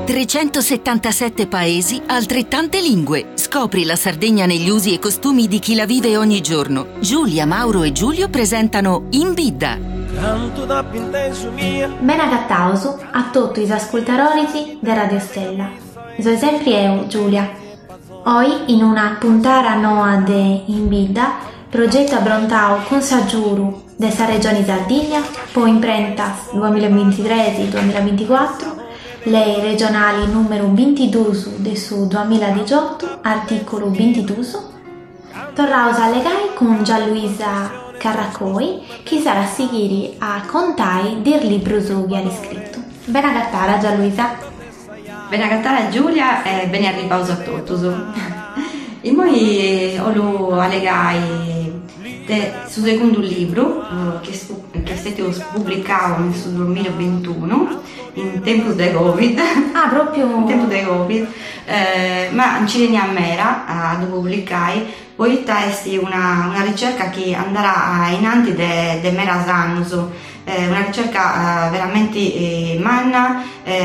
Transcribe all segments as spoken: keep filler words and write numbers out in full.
trecentosettantasette paesi, altrettante lingue. Scopri la Sardegna negli usi e costumi di chi la vive ogni giorno. Giulia, Mauro e Giulio presentano In Bidda. Ben agattauso a tutti i ascoltatori di Radio Stella. Sono sempre io, Giulia. Oggi, in una puntata nuova di In Bidda, progetto abbrontao con Saggiuru della regione Sardegna, poi imprenta duemilaventitré duemilaventiquattro, lei regionali numero ventidue del suo duemiladiciotto, articolo ventidue. Torrausa a legare con Gianluisa Carracoi, che sarà a seguire a contare del libro che ha scritto. Ben agattara Gianluisa. Ben agattara Giulia e ben arrivato a tutti. E poi ho allegato sul secondo libro che, che è stato pubblicato nel duemilaventuno in tempo di Covid. Ah, proprio in tempo di Covid, eh, ma ci teniamo a mera a pubblicare. Poi è una, una ricerca che andrà in avanti di mera anni, eh, una ricerca eh, veramente eh, manna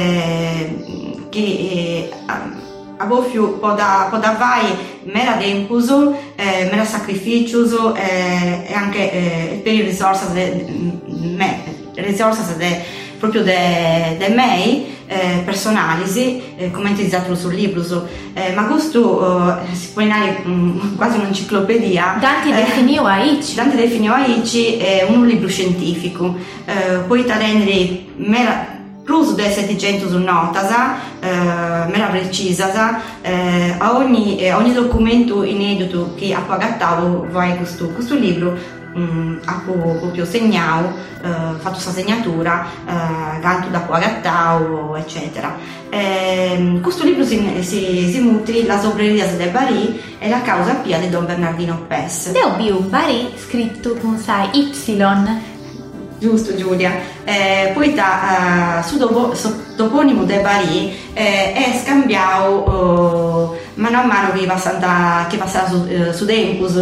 eh, che eh, a vofiu può da vai mera tempo, eh, mera sacrificio eh, e anche eh, per le risorse de, me, risorse de, proprio de, de mei eh, personali, eh, commentato sul libro, eh, ma questo eh, si può dire um, quasi un'enciclopedia. Dante eh, definiva Aici. Dante definiva Aici è un libro scientifico, eh, poi da rendere mera plus di settecento notas, eh, mera precisa, eh, a ogni, eh, ogni documento inedito che ha pagato vai questo, questo libro um, ha proprio segnato, eh, fatto questa segnatura, eh, canto da pagato, eccetera. Eh, questo libro si, si, si mutri la sobrerias de Bari e la causa pia di Don Bernardino Pes. Deo biu Bari scritto con sai Y. Giusto Giulia, eh, poi da uh, su dopo, toponimo de Bari eh, è scambiato uh, mano a mano che passava, che passava su, uh, su Tempus,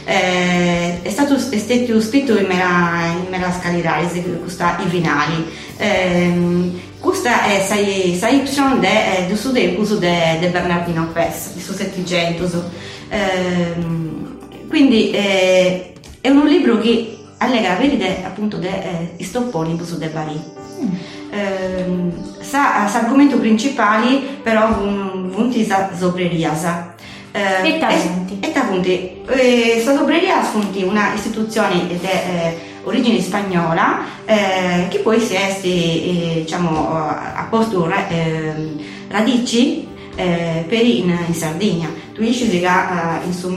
eh, è stato, è stato scritto in mera, in mera scalirare, questa i finali. Eh, questa è la Y de, de su Tempus de, de Bernardino Pes, di su settecento. Eh, quindi eh, è un libro che allega la verità appunto de eh, toponibus de Bari. Mm. Eh, sa, sa argomento principali però punti sa sobreriasa. Eh, e tapunti. E tapunti. Eh, sa sobreriasa funti una istituzione di eh, origine spagnola eh, che poi si è eh, diciamo a posto eh, radici eh, per in, in Sardegna. Tu dici che uh, in su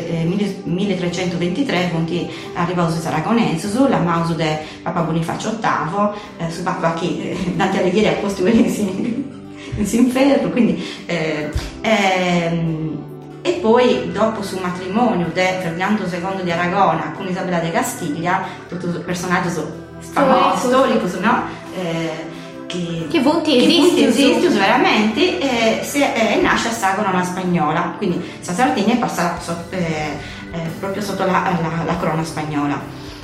milletrecentoventitré punti arrivato su Aragonese, sulla mauso di Papa Bonifacio ottavo, eh, su Papa che eh, Dante Alighieri ha posto in, in Sinferro, quindi eh, ehm, e poi dopo sul matrimonio di Ferdinando secondo di Aragona con Isabella de Castiglia, tutto il personaggio famoso, storico, no? Eh, Che, che punti esistono esistono veramente eh, se, eh, nasce a corona spagnola, quindi la Sardegna è passata sotto, eh, eh, proprio sotto la, la, la corona spagnola.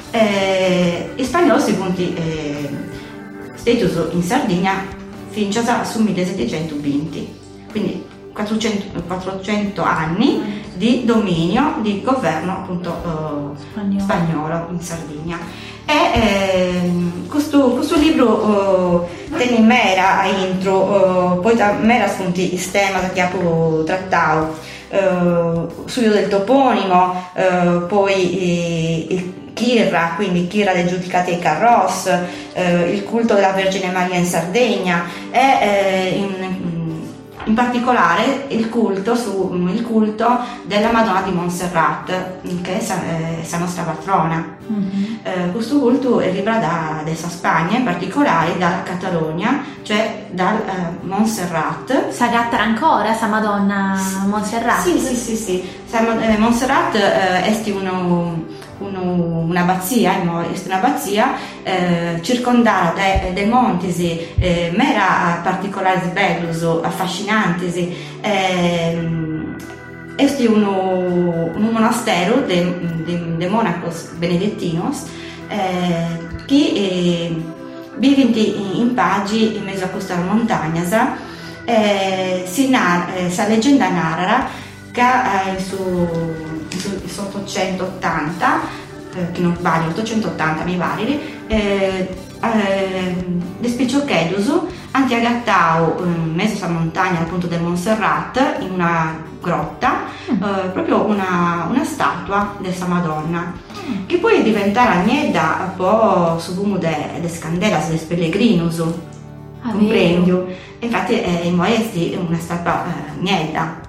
Eh, in spagnolo si punti eh, status in Sardegna fino sul millesettecentoventi, quindi quattrocento, quattrocento anni di dominio di governo appunto eh, spagnolo. spagnolo in Sardegna. E eh, questo, questo libro eh, tiene in mera a intro, eh, poi da mera spunti il tema che ha trattato, eh, studio del toponimo, eh, poi eh, il Chirra, quindi Chirra dei giudicati ai Carros, eh, il culto della Vergine Maria in Sardegna e eh, in, in particolare il culto, su, il culto della Madonna di Montserrat, che è la nostra patrona. Mm-hmm. Eh, questo culto arriva da, da Spagna, in particolare dalla Catalogna, cioè dal eh, Montserrat. S'agatta ancora sa Madonna Montserrat? Sì, sì, sì, sì. Eh, Montserrat eh, è uno, uno, un'abbazia, è un'abbazia eh, circondata dai, dai monti, eh, mera particolari bellus, affascinanti. Eh, Este uno, un monastero de, de, de monacos benedettinos eh, che eh, vive in, in pagi in mezzo a queste montagne eh, si nar- eh, sa leggenda narra che eh, su, su, su ottocentottanta, eh, che non sbaglio, ottocentottanta mi pare, eh, eh, despiciochedus anti agattau in mezzo alla montagna appunto del Montserrat in una grotta mm. eh, proprio una, una statua della Madonna mm. che poi diventerà agnedda un po' su fumo de, de scandelas des pellegrinus ah, comprendio. Infatti eh, in Moesti è una statua eh, agnedda.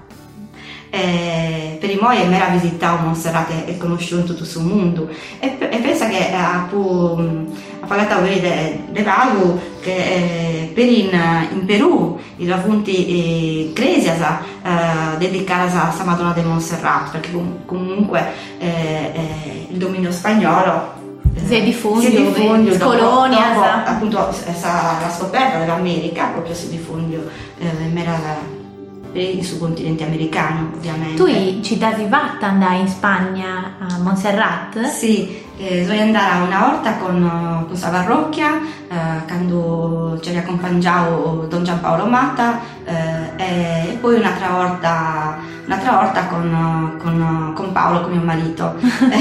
Eh, per i moi è mera visità un Montserrat è conosciuto in tutto il mondo e, e pensa che ha pagato a vedere de vago che eh, per in, in Perù i rapunti eh, cresiasa eh, dedicata a Sa Madonna de Montserrat, perché com- comunque eh, eh, il dominio spagnolo eh, si è diffuso, si è diffuso dopo, colonia dopo, appunto sa, la scoperta dell'America proprio si diffuso eh, mera e sul continente americano ovviamente. Tu ci davi fatta andare in Spagna a Montserrat? Sì, eh, sono andata una volta con, con sa parrocchia eh, quando ci aveva accompagnato Don Giampaolo Matta eh, e poi un'altra volta, un'altra volta con, con, con Paolo, con mio marito.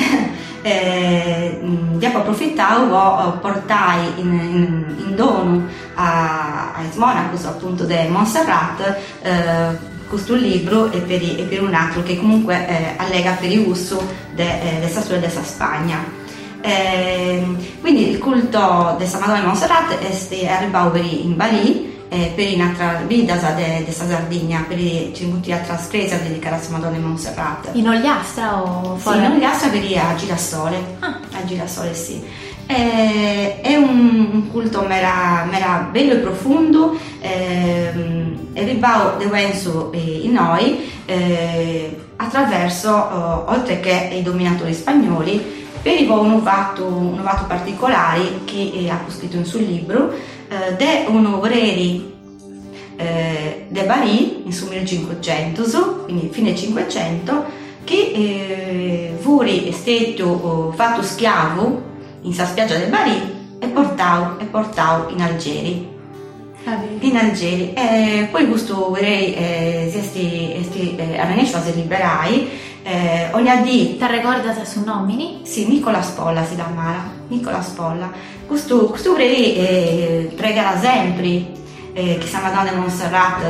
Eh, di approfittavo portai in, in, in dono a, a Monacus appunto di Montserrat eh, questo libro e per, e per un altro che comunque eh, allega per il uso della de, storia della Spagna. Eh, quindi il culto della Madonna di Montserrat è arrivato in Bari eh, per un'altra vita di questa Sardegna, per i cinquanta altre chiese dedicate alla Madonna di Montserrat. In Ogliastra o fuori? Sì, in Ogliastra per a Girasole, ah. a Girasole sì. Eh, è un, un culto mera, mera bello e profondo, eh, è arrivato di penso in noi eh, attraverso, oh, oltre che i dominatori spagnoli, per un fatto, un fatto particolare che ha scritto in suo libro, eh, de un obreri eh, de Bari in su millecinquecento, quindi fine cinquecento, che eh, fu stato oh, fatto schiavo in sa spiaggia del Bari e portato, e portato in Algeri. In Algeri. E poi questo obreri eh, si è arrenesso a liberai. Eh, ogni dì ti ricorda se su nomini? Sì, Nicola Spolla si chiamava, Nicola Spolla. Questo, questo re eh, pregava sempre eh, che Sa Madonna di Montserrat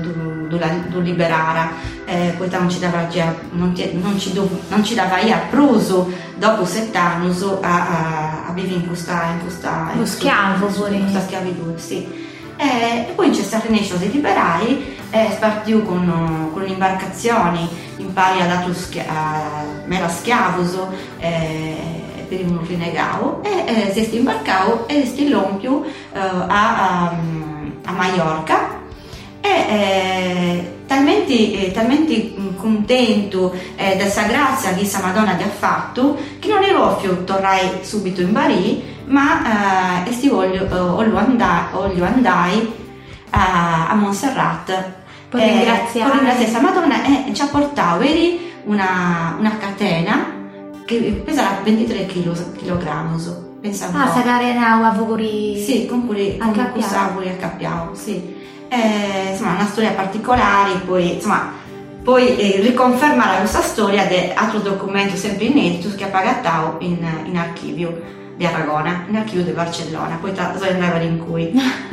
lo liberara, eh, poi non ci dava già, non, ti, non ci, do, non ci dava ia pruso dopo sette anni a, a, a vivere in questa in questa lo schiavo pure in questa schiavitù, sì. Eh, e poi c'è stato Renescio di liberai e spartì con, con l'imbarcazione in pari ad altro schia- mera schiavoso eh, per un rinegavo e eh, si è imbarcato e si l'ompiù eh, a, a, a Maiorca e eh, talmente, eh, talmente contento eh, della sua grazia che Sa Madonna gli ha fatto che non ero più tornare subito in Bari ma eh, e voglio, eh, voglio andare, voglio andare a, a Montserrat per ringraziare eh, ringraziare Sa Madonna e ci ha portato veri, una, una catena che pesava ventitré chilogrammi. Pensa un ah, po'. sa carena a voguri sì, con cui con cui accappiamo, sì. Eh, insomma una storia particolare, poi insomma poi eh, riconfermare questa storia di altro documento sempre inedito che ha pagato in, in archivio di Aragona, in archivio di Barcellona, poi tra l'altro andava in cui.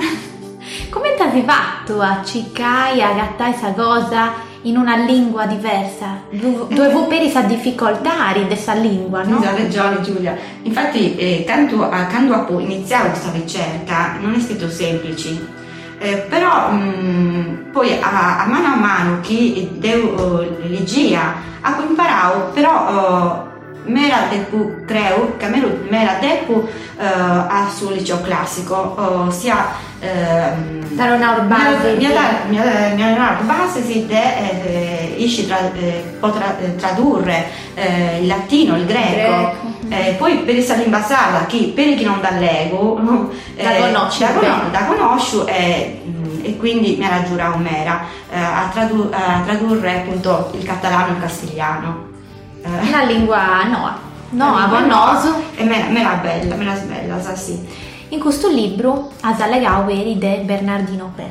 Come ti hai fatto a cercare, a gattare questa cosa in una lingua diversa? Dove vuoi per questa difficoltà di questa lingua, no? Hai ragione Giulia, infatti eh, quando, quando ho iniziato questa ricerca non è stato semplice. Eh, però mh, poi a, a mano a mano che devo uh, leggia ho imparato però uh, mera depu creo che mera depu uh, a sul liceo classico uh, sia uh, dare una base mi ha una base si de eh, isci tra, eh, potrà eh, tradurre eh, il latino, il greco, greco. Eh, poi per questa lingua sarda chi per chi non da lego eh, da conosci da, con, da conosco eh, e quindi mi ha giurato mera eh, a, tradu a tradurre appunto il catalano e il castigliano. La lingua no, no, abonnoso. E me, me la bella, me la bella, sa sì. In questo libro has allegato veri de Bernardino Press.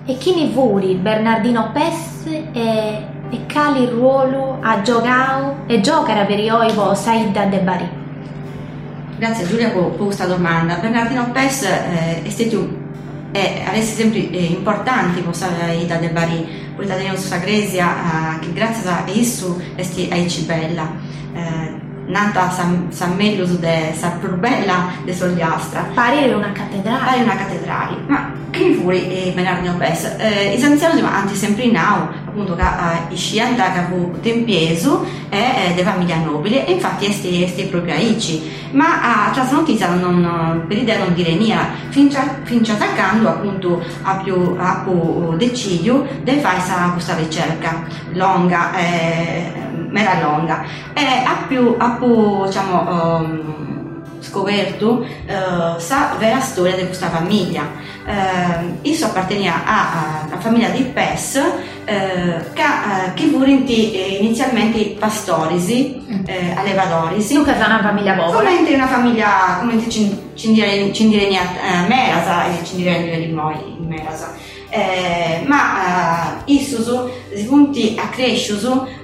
E chi ne vuri Bernardino Pes e, e quale ruolo ha giocato e gioca per io Saida De Bari? Grazie Giulia per questa domanda. Bernardino Pes eh, è stato e avesse sempre eh, importanti per Saida De Bari, poeta di nostra Grecia, eh, che grazie a esso è bella. Eh, nata a San, San Mellus de San Purbella de Sogliastra. Pare una cattedrale. Pare una cattedrale. Ma che fuori eh, Bernardino Pes? Eh, I anziani ma anche sempre in now, appunto che eh, i scienza che avevo tempieso e eh, di famiglia nobile, e infatti è este proprio aici. Ma a questa notizia non, per idea non dire niente, finché attaccando appunto a più a più decidio di fare questa ricerca lunga, eh, mera lunga, e a più, a più diciamo, um, scoperto uh, sa vera storia di questa famiglia. Uh, Isso apparteneva alla famiglia di Pes, uh, che, uh, che furono eh, inizialmente pastorisi, eh, allevadorisi. Tu che sei una famiglia povera. Come una famiglia, come ci direi a Merasa e ci direi di noi in Merasa. Eh, ma uh, isso si punti a crescere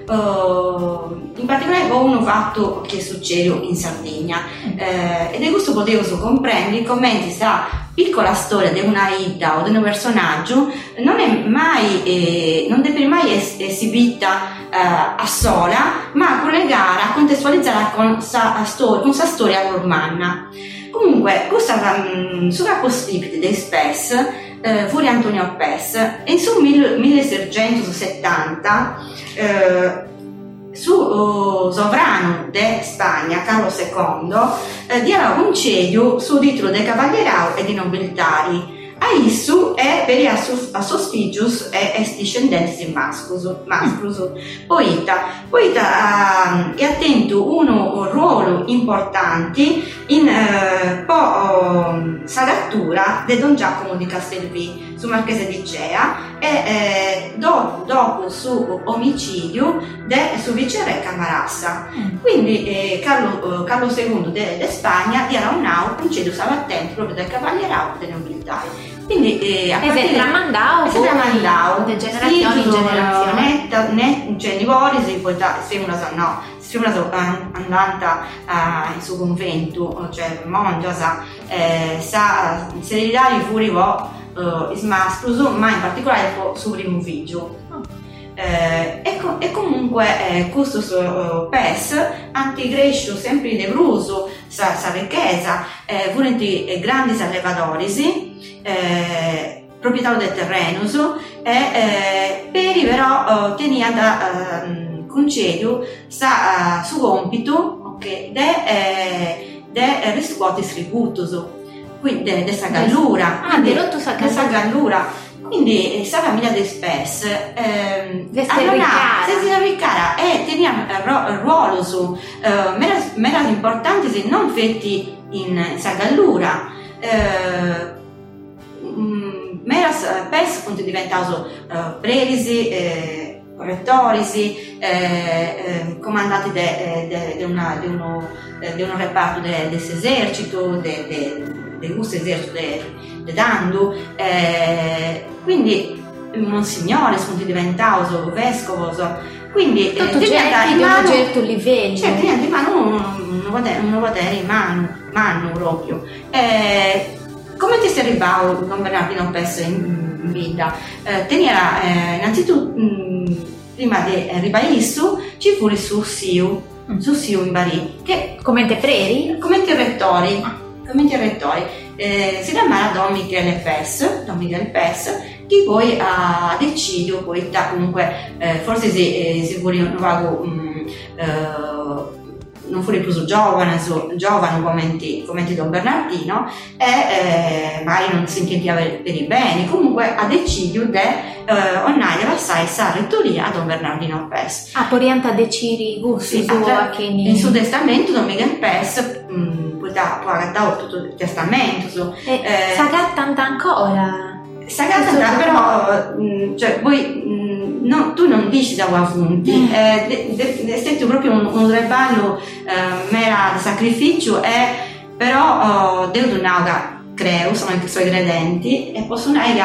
uh, in particolare con uno fatto che succede in Sardegna, eh, ed è questo potevo comprendere come questa piccola storia di una ida o di un personaggio non è mai eh, non deve mai essere esibita eh, a sola, ma collegata, contestualizzata con sa storia, con sa storia romana. Comunque questa um, sovrapostipite dei Pes eh, fu Antonio Pes, e in su milleseicentosessanta eh, su uh, sovrano di Spagna Carlo secondo eh, diede un concedio su titolo di cavallierao e di nobiltari a issu e per a sos figius e est discendentes mascus mascus poeta poeta uh, e attento uno ruolo importante in uh, po uh, sagattura di Don Giacomo di Castelvì su Marchese di Cea e eh, dopo, dopo su omicidio de su viceré Camarassa. Mm. Quindi eh, Carlo, uh, Carlo secondo di Spagna diede un nao concedio attento proprio del cavallierao dei nobiltari. Quindi eh, a e si tramandavo si tramandavo di generazione in generazione, ne, ne, cioè Livori si poi si una no si una andata uh, in suo convento, cioè Mongiasa eh, sa serenità di fuori vo uh, ismasclus, ma in particolare su primo figlio. Eh, e, co- e comunque eh, questo uh, Pes antigrescio sempre de bruso sa, sa ricchezza eh, volenti eh, grandi allevadorisi eh, proprietario del terreno e eh, peri però uh, tenia da uh, concedio sa uh, su compito okay, de, eh, de riscuotis tributus, quindi de, de sa gallura ah, de rotto sa gallura. Quindi questa famiglia di Pes eh, si riccara e tenia uh, ruolo su uh, meras, meras importanti non fetti in Sagallura. Uh, meras Pes appunto diventato uh, prerisi, eh, correttorisi, eh, eh, comandati di de, de, de uno, de uno reparto dell'esercito, de, de, del gusto esercito di Dandu, eh, quindi monsignore sono diventato vescovo, quindi tutto eh, certo in mano, un certo livello, cioè in mano un nuovo potere in mano, mano proprio. Eh, come ti sei arrivato Don Bernardino Pes in, in vita? Eh, teniera eh, innanzitutto mh, prima di arrivare issu ci fu il suo Siu, mm. su Siu in Bari, che come te preri? Come te rettori, come te rettori. Eh, si chiamava Don Michele Pes, Don Michele Pes, che poi ha deciso, poi da, comunque eh, forse si, eh, si vuole un vago, um, eh, non fu più giovane, so, giovane come ti, come ti Don Bernardino, e eh, magari non si sentiva per, per i beni, comunque ha deciso di eh, ormai passare la rettoria a Don Bernardino Pes. Ah, poi ha deciso i gusti sì, suo che in suo testamento Don Michele Pes mh, da poi ha tutto il testamento so, e eh, Sagattanta ancora Sagattanta però mh, cioè voi mh, no, tu non dici da Guafunti mm. eh, è stato proprio un, un reballo eh, mera di sacrificio e però oh, Deo Dunauga creo sono i suoi credenti e possono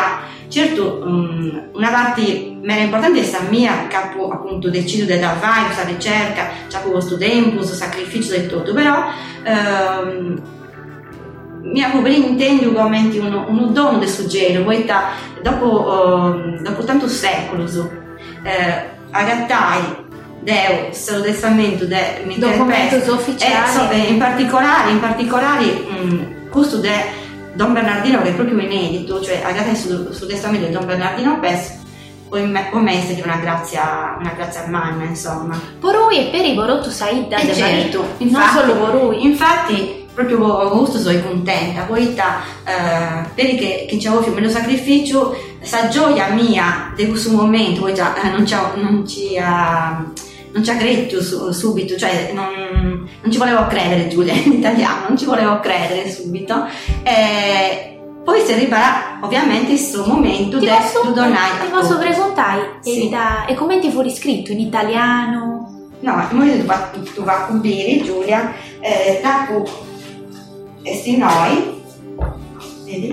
Certo, um, una parte mera importante è sta mia, capo appunto decido di dare questa ricerca, c'è questo tempo, questo sacrificio e tutto, però um, mi avevo ben inteso come uno, uno dono del suggello, poi ta, dopo, uh, dopo tanto secoli, eh, agattai Deo, il testamento del documento ufficiale, eh, in particolare, in particolare mh, questo di Don Bernardino, che è proprio inedito, cioè agattai sul, sul testamento di Don Bernardino Pes, poi messa di una grazia, una grazia manna, insomma. Porui e per i borotto saida eh de certo, infatti, non solo Porui. Infatti, proprio gusto sono contenta, poi ta, eh, perché che c'è più meno sacrificio, sa gioia mia di questo momento, poi già eh, non ci non ci ha non ci ha creduto su, subito, cioè non, non ci volevo credere, Giulia, in italiano, non ci volevo credere subito. Eh, poi si arriverà ovviamente questo momento ti del posso, donare. Ti posso preguntare, sì. E come ti fu scritto in italiano? No, tu va, tu va a capire, Giulia, eh, dopo questi noi, vedi?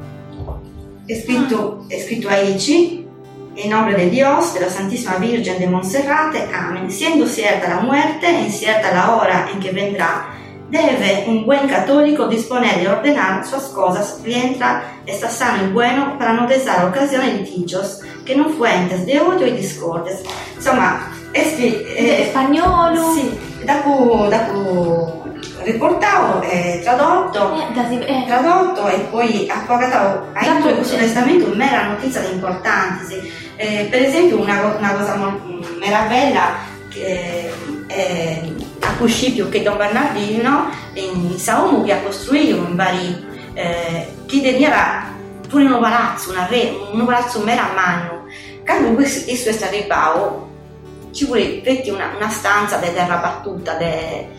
È scritto, è scritto aici. En nombre de Dios, de la Santísima Virgen de Monserrate, amén. Siendo cierta la muerte, incierta la hora en que vendrá, debe un buen católico disponer y ordenar sus cosas mientras está sano y bueno para no desar ocasión de litigios, que no fuentes de odio y discordias. Insomma, este... Eh, spagnolo? Sì, dopo, dopo riportato, eh, tradotto, eh, da, eh. tradotto e poi appagato a intro questo testamento mera notizia importante, sì. Eh, per esempio una, una cosa meraviglia che eh, a principio che Don Bernardino in Saumu che ha costruito in Bari eh, che era pure un palazzo, una re, un palazzo mera a mano. Quando questo è arrivato ci vuole una, una stanza di terra battuta, di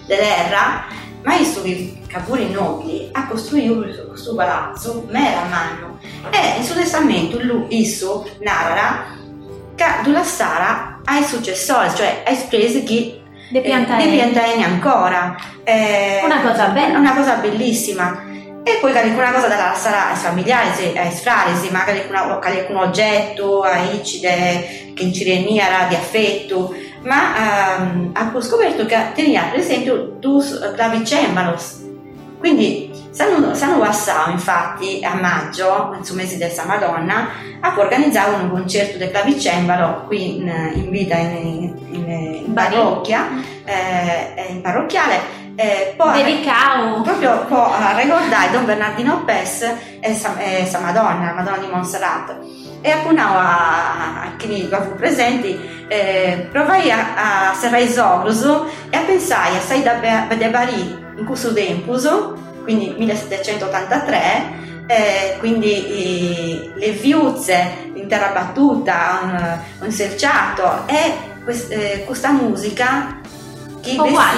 terra, ma questo che pure i nobili ha costruito questo palazzo mera a mano. E in suo testamento lui isso narra che dalla Sara ai successori, cioè ai spresi che De piantaeni ancora. Eh, una cosa bella. Una cosa bellissima. E poi qualcuna cosa dalla Sara ai familiari, ai frari, magari qualcun oggetto, ai che in Cirenia era di affetto, ma um, ha scoperto che tenia per esempio due clavicembalos. Quindi sanno passato infatti a maggio, nel mese di San Madonna, ha organizzato un concerto del clavicembalo qui in, in vita in, in, in parrocchia, eh, in parrocchiale. Eh, dedicato proprio può ricordare Don Bernardino Pes e Sa, e Sa Madonna, Madonna di Montserrat. E appunto a, a chi fu presenti eh, provai a, a serrare i sogros e a pensare a sai da Bari in questo tempo, quindi millesettecentottantatré, eh, quindi i, le viuzze in terra battuta, un, un selciato e quest, eh, questa musica che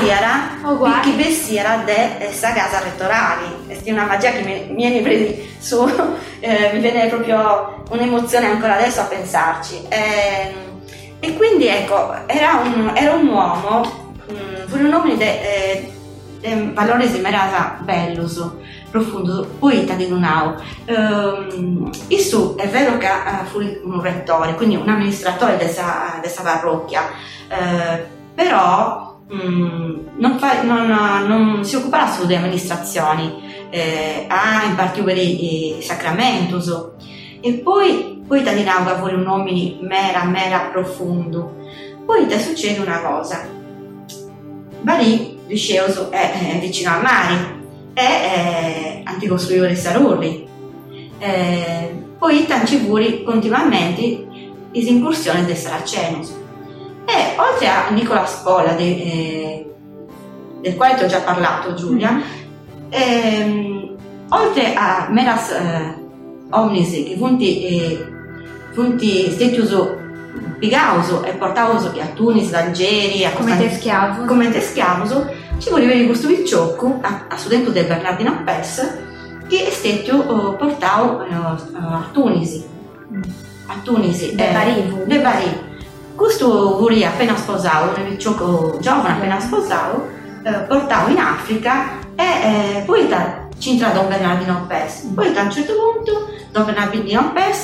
vestiera che vestiera dessa casa rettorali. È una magia che mi, mi viene presi su, eh, mi viene proprio un'emozione ancora adesso a pensarci. Eh, e quindi ecco, era un, era un uomo, fu un uomo di eh, valore di merata bello, profondo, poeta di Lunao. Um, Isso è vero che uh, fu un rettore, quindi un amministratore di questa parrocchia, uh, però um, non, fa, non, non si occupava solo di amministrazioni, eh, ha impartito i sacramentos e poi poeta di Lunao fu un uomo mera, mera profondo. Poi ti succede una cosa, Bari Disceuso è, è vicino al mare, è, è antico costruitore Sarurri, eh, poi tancivuri continuamente le incursioni del Saracenos. E oltre a Nicola Spola, de, eh, del quale ti ho già parlato, Giulia, eh, oltre a meras eh, omnis che funti, eh, funti stetiuso pigauso e portauso a Tunis, Algeria, come te schiavo, come te schiavo, ci voleva di questo vicciocco a, a studente del Bernardino Pes che è stato uh, portato uh, a Tunisi, mm. a Tunisi, de Bari, de Bari. Questo fu appena sposato, un vicciocco giovane appena sposato, uh, portato in Africa e eh, poi da, ci entra Don Bernardino Pes. Poi da un certo punto Don Bernardino Pes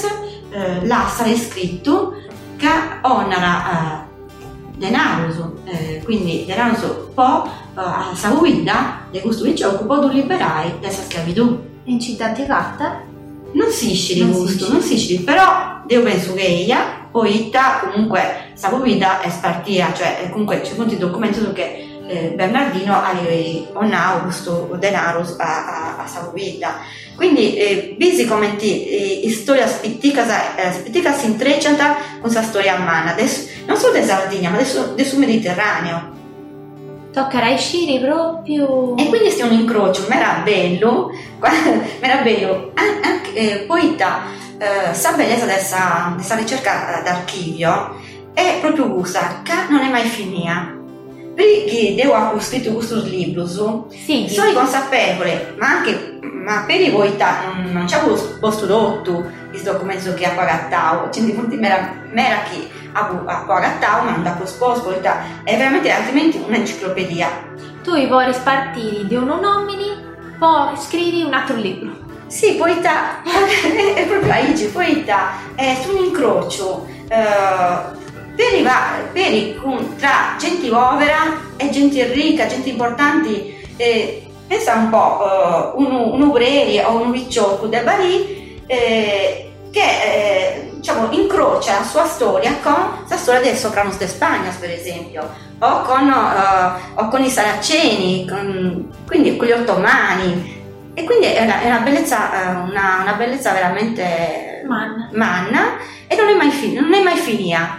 eh, là sarà scritto che onara denarus, eh, quindi denarus può uh, a sua vita di questo gioco può liberare dalla schiavitù. In città di carta? Non si sceglie Non di si gusto, sceglie. non si sceglie, però io penso che ella poi comunque sua vita è spartita, cioè comunque c'è un documento che eh, Bernardino ha onato questo denaro a, a, a sua vita. Quindi eh, visi come ti eh, storia spittica eh, spittica si intreccia con questa storia umana, non solo di Sardegna ma del Mediterraneo. Toccherà uscire proprio. E quindi è un incrocio meraviglioso, meraviglioso anche eh, poi da eh, sa bellezza della, della ricerca d'archivio è proprio questa che non è mai finita. Perché devo aver scritto questo libro su, Sì, sono consapevole, ma anche ma per i voi non, non c'è posto tutto il documento che ha pagato, c'è di punti mera, mera che ha pagato, ma non da posto, è veramente altrimenti un'enciclopedia. Tu vuoi spartire di uno nomini, poi scrivi un altro libro. Sì, poi ta, è proprio Aigi, poi ta, è un incrocio. Uh, Per, per tra gente povera e gente ricca, gente importante, eh, pensa un po', uh, un, un obrero o un vecchiotto del Bari eh, che eh, diciamo, incrocia la sua storia con la storia del Sopranos de Spagna, per esempio, o con, uh, o con i Saraceni, con, quindi con gli Ottomani. E quindi è una, è una, bellezza, una, una bellezza veramente manna, manna e non è mai, fin- non è mai finita.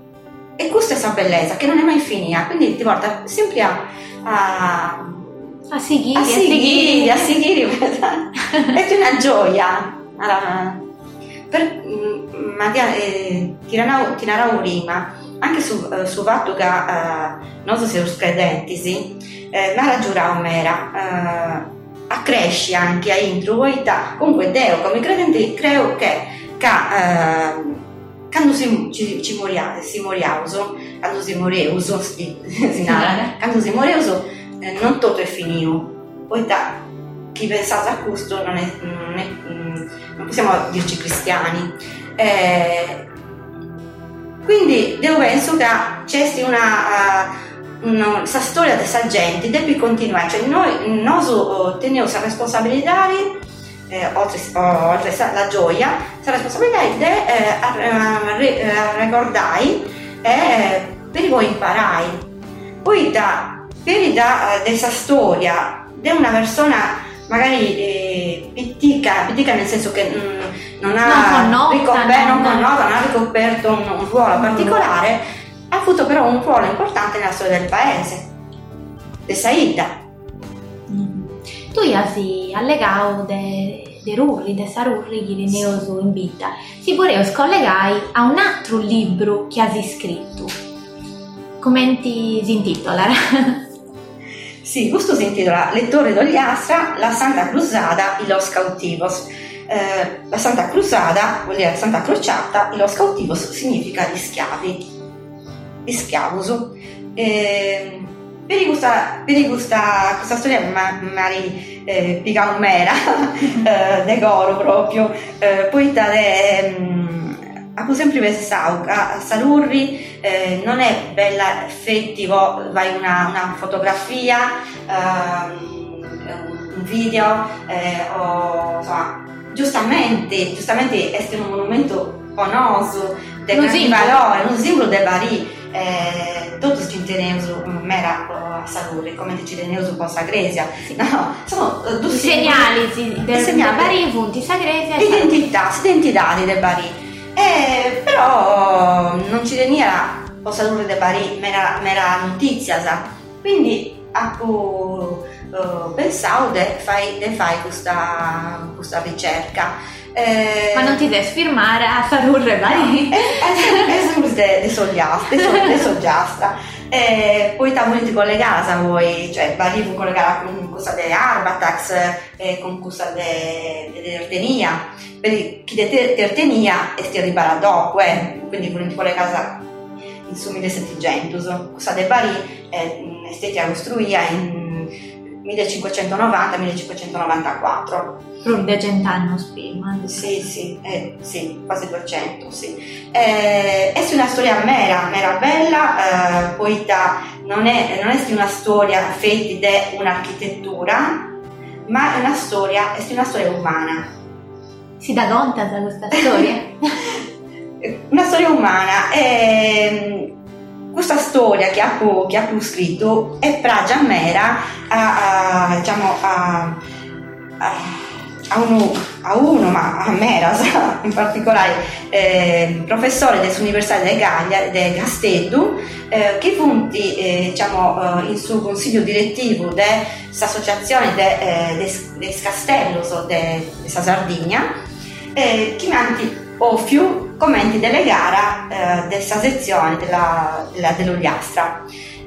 E questa è questa bellezza che non è mai finita, quindi ti porta sempre a a, a seguire, a seguire, a seguire, è una gioia. Allora, per, ma eh, ti narrò prima, anche su, su fatto che uh, non so se lo credenti, sì, eh, ma la giuravo mera, uh, a cresci anche a intro, voi da, comunque Deo come credenti credo che, che uh, quando si, ci, ci moria, si moriauso, quando si moriauso, si, si narra, quando si moriauso, eh, non tutto è finito. Poi da chi pensate a questo non, è, non, è, non possiamo dirci cristiani. Eh, quindi io penso che c'è una, uh, una questa storia della gente deve continuare, cioè noi, noi teniamo la responsabilità. Eh, oltre, oltre la gioia, la responsabilità di eh, ricordare e per voi imparare. Poi da, per da questa storia di una persona magari eh, pittica, pittica nel senso che mh, non, ha non, ricoperto, non, non, non ha ricoperto un, un ruolo particolare, ha avuto però un ruolo importante nella storia del paese, di Saida. Tu hai allegato dei de rurri, dei sarurri che ne uso in vita. Si poteva scollegare a un altro libro che hai scritto. Come ti si intitola? Sì, questo si intitola Lettore d'Ogliastra, la Santa Cruzada y los Cautivos. Eh, la Santa Cruzada vuol dire Santa Crociata e los Cautivos significa gli schiavi, gli schiavos. Eh, Per questa, per questa, questa storia mi eh, pica un mera, eh, de coro proprio, eh, poi tale, um, ho sempre pensato a Sarurri eh, non è bella effettivo, vai una, una fotografia, um, un video, eh, o insomma, giustamente, giustamente è un monumento famoso, di grandi valori, un simbolo del Bari. Eh, tutti ci teniamo mera a Sarurri, come ci teniamo un po' a Gresia, no, sono due segnali del Bari, punti Sagresia, identità, identità del Bari, eh, però non ci teniamo a Sarurri del Bari mera, mera notizia, sa? Quindi ho uh, pensato di fare questa, questa ricerca. Eh, ma non ti devi firmare a Sarurri Bari? No, è sempre di soggiastra. Eh, poi ti volete collegare voi, cioè Bari può collegare con questa di Arbatax e con questa di Ertenia, per chi di Ertenia è stata ribara dopo, eh, quindi volete collegare in su millesettecento. Questa di Bari è stata costruita in millecinquecentonovanta millecinquecentonovantaquattro. Più di cent'anni prima. Sì, sì, eh, sì, quasi duecento, sì. Eh, è una storia mera, mera bella, eh, poita non è, non è una storia fatta di un'architettura, ma è una storia, è una storia umana. Si dà conto da questa storia? Una storia umana. Eh, questa storia che ha, che ha più scritto è pragia mera a, a, diciamo, a, a, a, uno, a uno, ma a Meras in particolare, eh, professore dell'Università di Gallia, di Castello, eh, che punti eh, diciamo, eh, il suo consiglio direttivo dell'associazione de, eh, de Castellos de, de Sardegna, eh, che manti o più commenti delle gare eh, della sezione della, della, dell'Ogliastra.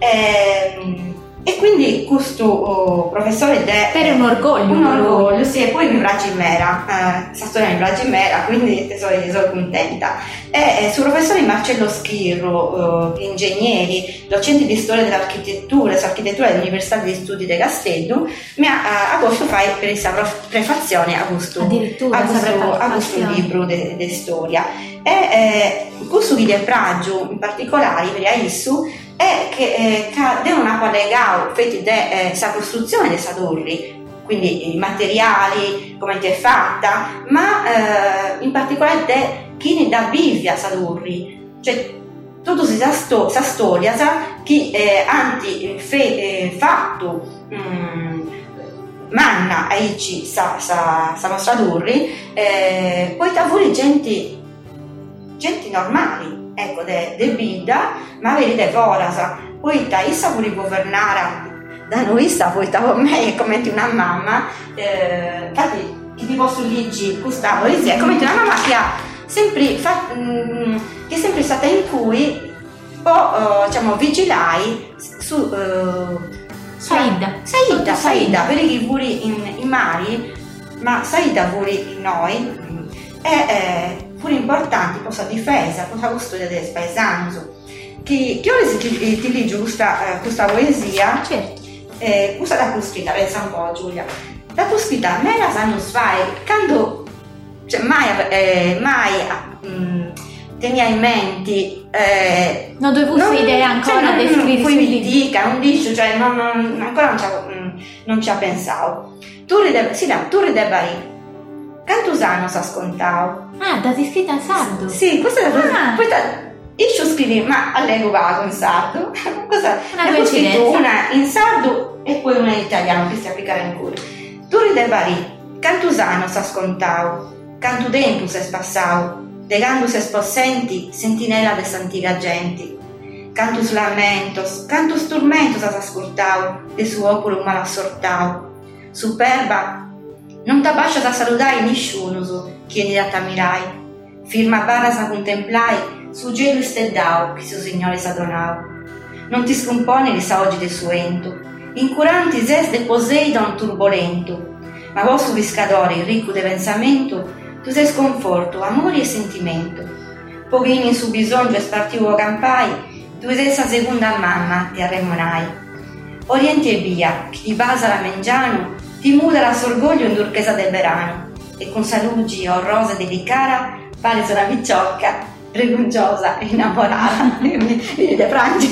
Eh, e quindi questo oh, professore de, per un orgoglio un orgoglio, sì, e poi mi piace mera, questa eh, storia mi piace mera, quindi sono, sono contenta. E eh, sul professore Marcello Schirru, eh, ingegneri, docente di storia dell'architettura e architettura dell'Università degli Studi di Castello, mi ha a questo fai per questa prefazione a questo, addirittura a questo, a questo libro di storia. E eh, questo video pragio in particolare per Aissu è che eh, devono collegare fatti della costruzione dei sadurri, quindi i materiali, come è fatta, ma eh, in particolare de chi da Bivia sadurri, cioè tutta questa storia che eh, anti fe, eh, fatto mm, manna aici sa, sa, sa nostra durri, eh, poi tavoli gente, gente normali, ecco, de, de Bida, ma vedi de Vorasa, poi ta issa pure governare da noi sta, poi ta con me come una mamma, eh, infatti che ti posso leggi questa poesia, è come una mamma che ha sempre fatto, mh, che è sempre stata in cui può, uh, diciamo, vigilare su uh, Saida, Saida, Saida, per chi pure in, in mari, ma Saida pure in noi, è, è pure importante questa difesa, questa custodia del paesano. Che, che ora ti, ti leggo questa, questa poesia, certo. eh, questa da cui scritta, pensa un po' Giulia, da cui scritta me la sanno fai, quando, cioè mai, eh, mai mh, tenia in mente, eh, non dovevo non, idea ancora cioè, di scrivere, poi mi dica, non dice, cioè non, non, ancora non ci, mh, non ci ha pensato. Tu ride, sì, da, tu ride bari. Quantos anni ha scontato? Ah, da si scritta in sardo? Sì, questa è la ah. cosa. Io scrivi, ma allego vago in sardo. Cosa? Una coincidenza. Una in sardo e poi una in italiano che si applica in cuore. Tu ridevari, quantos anni ha scontato? Quanto tempo si è passato? Legando se spossenti, sentinella de santiga genti. Quantos lamentos, quantos tormentos has ascoltato de suo ocolo malassortao. Superba, non t'abbascias a saludare nessuno, chiedi da t'ammirai. Firma barras a contemplai, su gelo steddao, che suo signore s'adonao. Non ti scompone li sa oggi del suento, incuranti ses de Poseidon turbolento, ma vostro viscadore, ricco de pensamento, tu sei sconforto, amore e sentimento. Poghini in su bisogno e spartivo campai, tu sei sa seconda mamma, ti arremonai. Orienti e via, chi ti basa la mengiano, ti muda la sorgoglio in durchesa del verano, e con salugi o rose delicata, pare una picciocca, pregunciosa e innamorata. Vedi de Franci,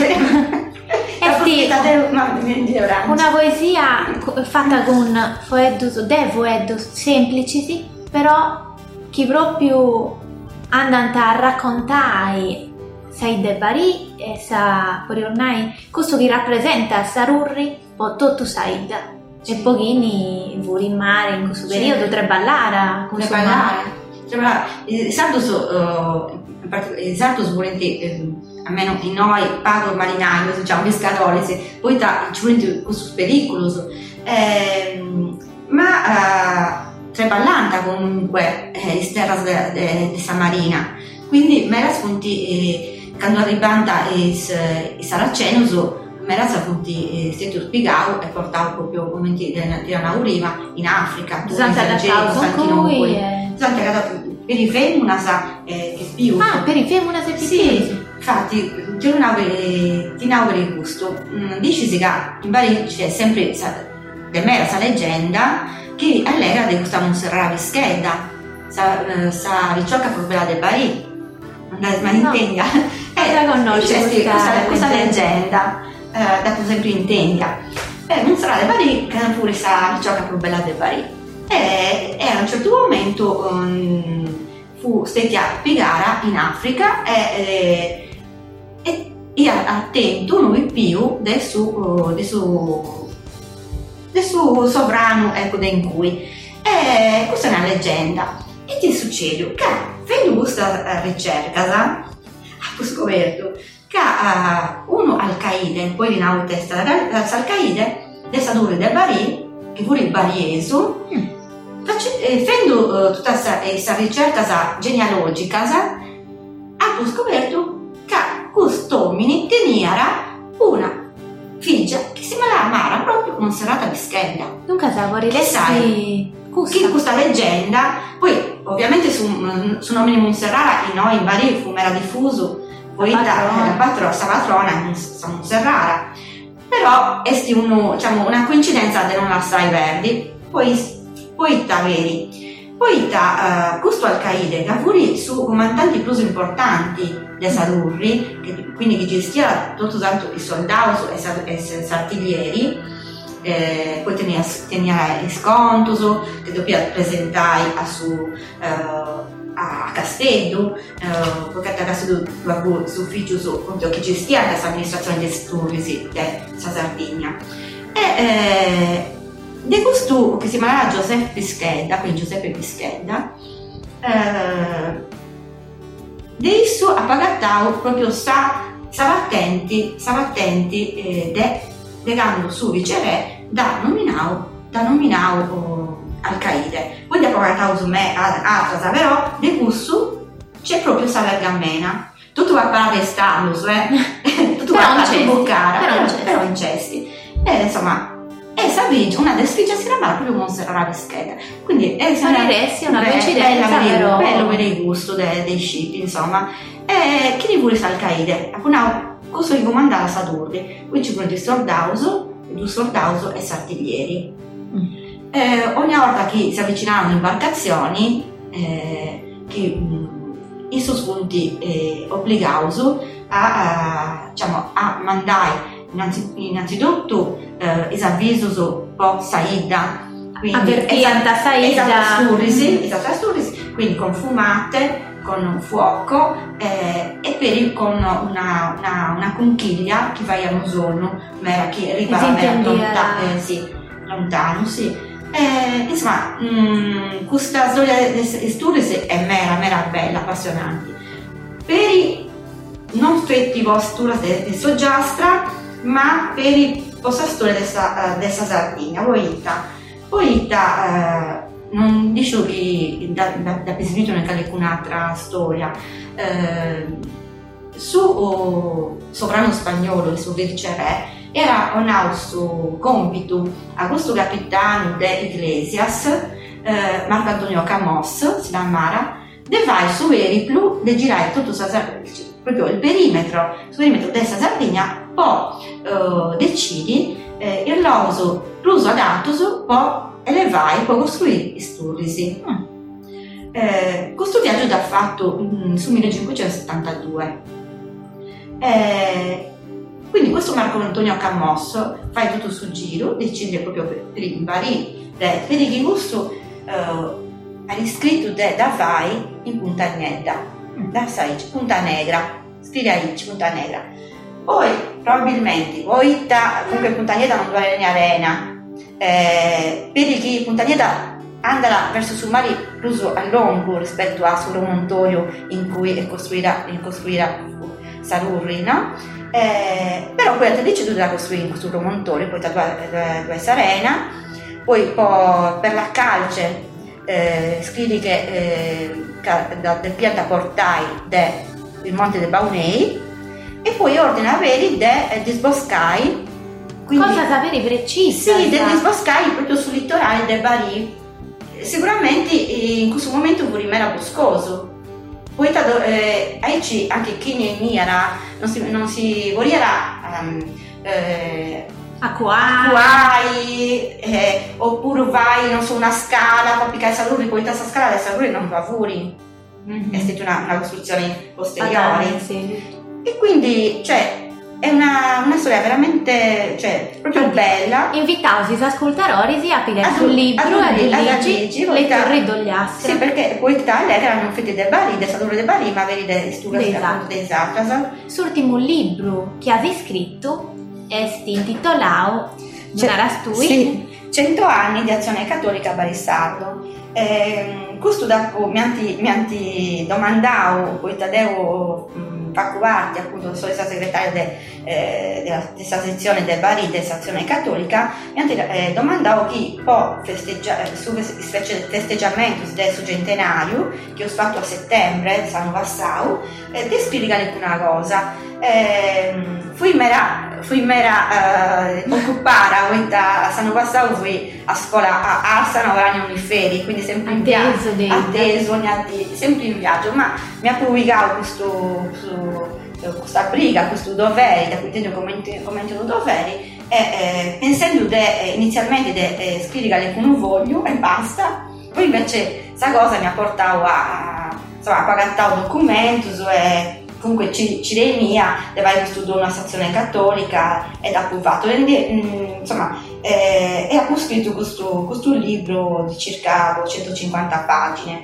una poesia fatta con foeddos, de foeddos semplici, però che proprio andano a raccontare sai de Bari e sa ormai questo che rappresenta Sarurri o tutto Saida. E pochini pure in mare in questo periodo, tre ballare, tre ballare, tre ballare. I sardos, uh, i sardos volenti, eh, almeno in noi, pago marinai, diciamo, pescatori, poi ci volenti questo pericolo, eh, ma uh, tre ballanta comunque eh, in terra di Samarina, quindi me la spunti, eh, quando arrivanta i Saraceno, Meraz appunto è stato spiegato e portato proprio come dire la nauriva in Africa, Santa Cattaucui Santa per i femmina sa che più ah per i femmina se più sì, infatti c'è una ti nauri gusto dici che in vari c'è sempre de mera sa leggenda che all'era de questa Montserrat Bischedda sa, eh, sa ricciocca più bella del Bari, ma No. intenda Eh, la conosco cioè, sì, questa questa, questa leggenda. leggenda eh, dato sempre in Tendia eh, Montserrat del Bari che pure sa ricciocca più bella del Bari e, e a un certo momento um, fu stata a piegare in Africa e, e, e attento noi più del suo del suo del suo sovrano, ecco, in cui e questa è una leggenda e ti succede che facendo questa ricerca ho scoperto che uh, uno Al-Qaeda poi di nuovo testa Al-Qaeda del Saduri del Bari che pure il barieso mm. facendo uh, tutta questa ricerca genealogica ho scoperto che questo uomo tenia una figlia che si chiamava proprio Montserrat Bischedda. Dunque sapori sai che questa leggenda poi ovviamente su, su nome di Montserrat noi in Bari fu era diffuso poi la patrona sa patrona sa Montserrat però è uno, diciamo, una coincidenza di non assai verdi poi poi ta veri poi ta uh, questo Al-Qaeda che pure su comandanti più importanti dei Sadurri che, quindi che gestiva tutto tanto i soldati e i artiglieri eh, poi tenia, tenia il sconto che doveva presentare a su eh, a Castello eh, poi a Castello su ufficio su appunto che gestiva questa amministrazione dei studi della Sardegna e eh, di questo che si chiamava Giuseppe Bischedda quindi Giuseppe Bischedda eh, di esso ha pagato proprio sa stava attenti stava attenti eh, de, legando su viceré da nominao da nominao oh, Al-Qaeda poi da pagato su me altra però di questo c'è proprio sa vergamena tutto va a parlare stanno eh tutto va a parlare boccare però, però in cesti e insomma e Savige, una delle figlie si chiamava proprio Montserrat Bischedda quindi è una coincidenza bello bello per il gusto dei, dei sciiti insomma e chi ne vuole Al-Qaeda appunto questo che comandava Sadurri qui ci vuole di Sordauso di Sordauso e Sartiglieri mm. eh, ogni volta che si avvicinavano imbarcazioni eh, che mh, i suoi spunti eh, obbligauso a, a, diciamo, a mandare Innanzi, innanzitutto eh, esavviso su po' Saida avvertire Saida Sturrisi quindi con fumate con un fuoco eh, e per con una, una, una conchiglia che vai a Musonno ma era che arrivava lontano eh, sì, lontano sì. Eh, insomma mh, questa storia di Sturrisi è mera mera bella appassionante per i non fetti vostra di Soggiastra ma per il posta storia dessa, dessa Sardegna poeta poeta eh, non dico che da, da, da pesvito non c'è un'altra storia eh, su oh, sovrano spagnolo il suo viceré era un altro compito a questo capitano de Iglesias eh, Marco Antonio Camos si chiamava deve su Eriplu de girare tutto proprio il perimetro il perimetro della Sardegna poi uh, decidi eh, il l'uso l'uso adatto poi elevare poi costruire i Sturrisi mm. eh, questo viaggio da fatto mm, su millecinquecentosettantadue eh, quindi questo Marco Antonio Camos fa tutto sul giro decide proprio per, per i vari per i gusto uh, ha iscritto da vai in Punta Negra mm. da Saic Punta Negra Spiraic Punta Negra poi probabilmente poi ta, comunque Punta Negra non doveva venire arena eh, per chi Punta Negra andrà verso sul mare più a lungo rispetto a sul promontorio in cui è costruita in costruita Sadurri no? Eh, però poi ha deciso di costruire in questo promontorio poi da due arena poi, poi per la calce eh, scrivi che eh, da, del pianta portai del monte dei Baunei e poi ordina veri de disboscai quindi, cosa sapere precisa sì, del disboscai proprio sul litorale del Bari sicuramente in questo momento pure era boscoso poi eh, anche chi ne era non si, non si voleva um, eh, Acquai, acquai eh, oppure vai, non so, una scala, poi piccare saluri, poi questa scala dei saluri non lavori, mm-hmm. è stata una, una costruzione posteriore. Ah, sì. E quindi, cioè, è una, una storia veramente, cioè, proprio bella. Invitavo gli ascoltatori a pigliare sul libro e a leggi le torri dogliasse. Sì, perché poi lei erano fatti dei bari, dei saluri dei bari, ma vedi dei studi dei Zatras. L'ultimo libro che hai scritto è intitolato Narastui. Sì, cento anni di azione cattolica a Barissardo. Eh, questo dopo mi anti, mi anti domandavo, poi Tadeo Faccuvarti, appunto sono stata segretaria de, eh, della stessa sezione del Bari dell'azione cattolica, mi anti eh, domandavo chi può festeggiare su festeggiamento del suo centenario che ho fatto a settembre San Vassau, eh, ti spiega una cosa. Eh, fui mera fui mera eh, occupata a San Vassau, fui a scuola a Arsano avranno i feri, quindi sempre in viaggio atteso, sempre in viaggio, ma mi ha pubblicato questo, questo questa briga, questo dovere, da cui tengo commento doveri, e eh, pensando de, inizialmente di scrivere con un voglio e basta, poi invece questa cosa mi ha portato a, insomma, a pagare un documento e comunque ci, ci mia, deve avere studiato una stazione cattolica ed ha approvato, insomma, eh, e ha scritto questo, questo libro di circa centocinquanta pagine.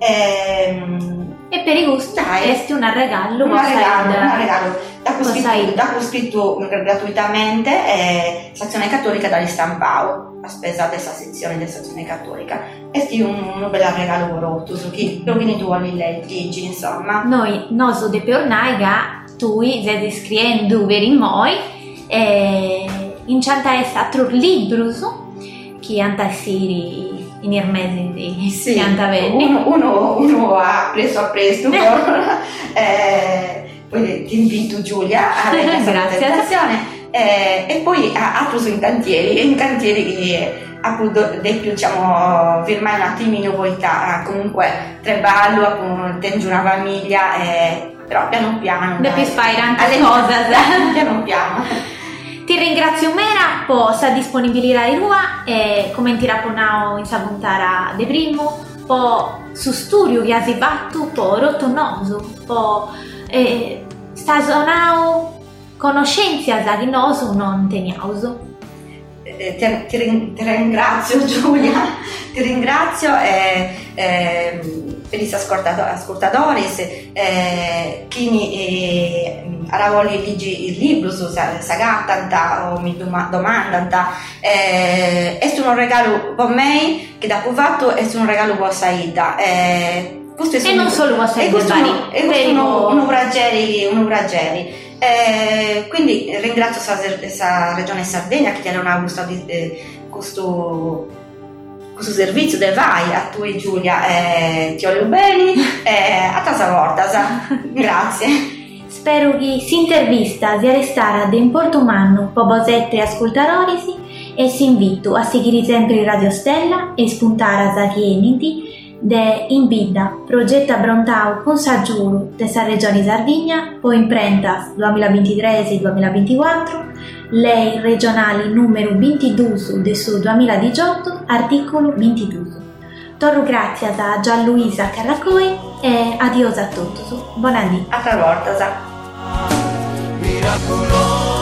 Eh, e per i gusti è un regalo, un regalo, un regalo. Da cui scritto, da cui scritto gratuitamente eh, stazione cattolica da ristampao a spesa della sezione della stazione cattolica, e è un, un bel regalo rotto su chi lo vieni tu alle leggi, insomma. Noi non so de peornaiga tu stai scrivendo veri moi e in cianta è stato libro che antasiri in irmesi di sì, Piantavelli. Uno, uno, uno ha preso a presto, eh, poi ti invito Giulia a questa presentazione. Eh, e poi altro in cantieri, in cantieri che appunto di più diciamo firmare un attimino poi ta, comunque treballo, appunto tengo una famiglia, eh, però piano piano. Da più fai tante cose, piano piano. Ti ringrazio Mera per questa disponibilità di tua e come ti rapponavo in sabuntara de primo, per su studio che hai fatto, per rottonoso, per eh, stagionao conoscenze che noi non teniamo. Eh, ti, ti, ti ringrazio Giulia, ti ringrazio eh, eh, per gli ascoltatori, eh, chi mi eh, legge il libro su Sagatanta o mi domanda, eh, è un regalo per me che da fatto è un regalo per Saida. Eh, e non solo per Saida, è un obrageri, un obrageri. Eh, quindi ringrazio questa regione Sardegna che ti hanno gustato eh, questo, questo servizio del vai a tu e Giulia, eh, ti voglio bene, eh, a tasa volta, grazie. Spero che si intervista sia restare ad importante per voi ascoltatori e si invito a seguire sempre Radio Stella e spuntare a Zachieniti de Inbida, progetto abbrontato con Saggiuro della regione Sardegna, poi imprentas duemilaventitré duemilaventiquattro, lei regionale numero ventidue del suo duemiladiciotto, articolo ventidue. Torro grazie a Gianluisa Carracoi e adios a tutti. Buonanotte. A tra volta. Miracolo.